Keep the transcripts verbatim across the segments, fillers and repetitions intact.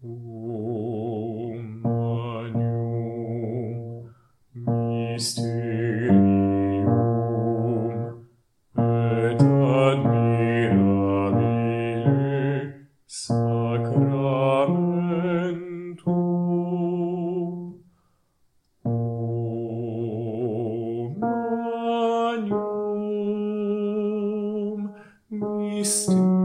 Om Magnum Mysterium et admirabile Sacramentum. Om Magnum Mysterium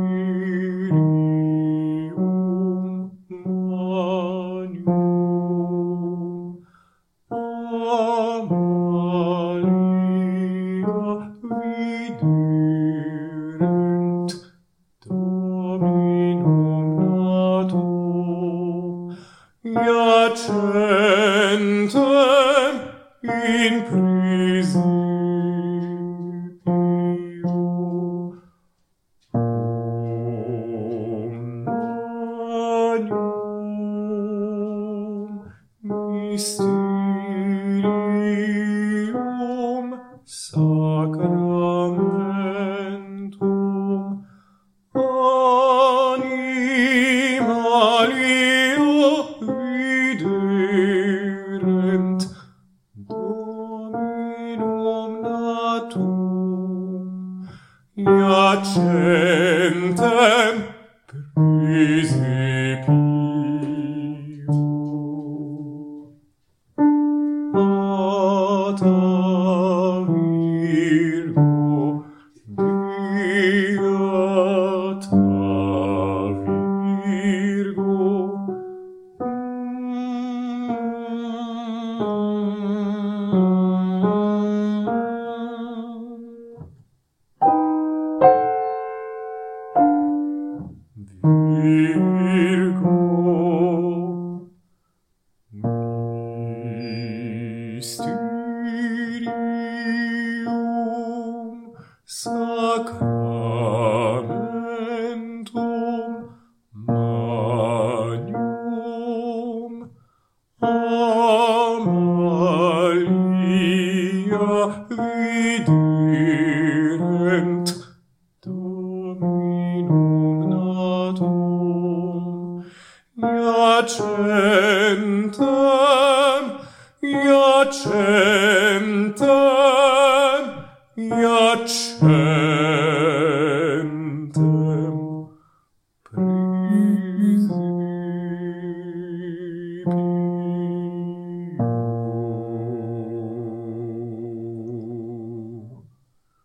Viderunt Dominum natum, iacentem in praesipio. Om Magnum Mysterium Sacramentum animalia viderent Dominum natum, iacentem praesipio. Ata Virgo, Beata Virgo, Virgo Mysterium Sacramentum Magnum Amalia viderent Dominum natum, iacentem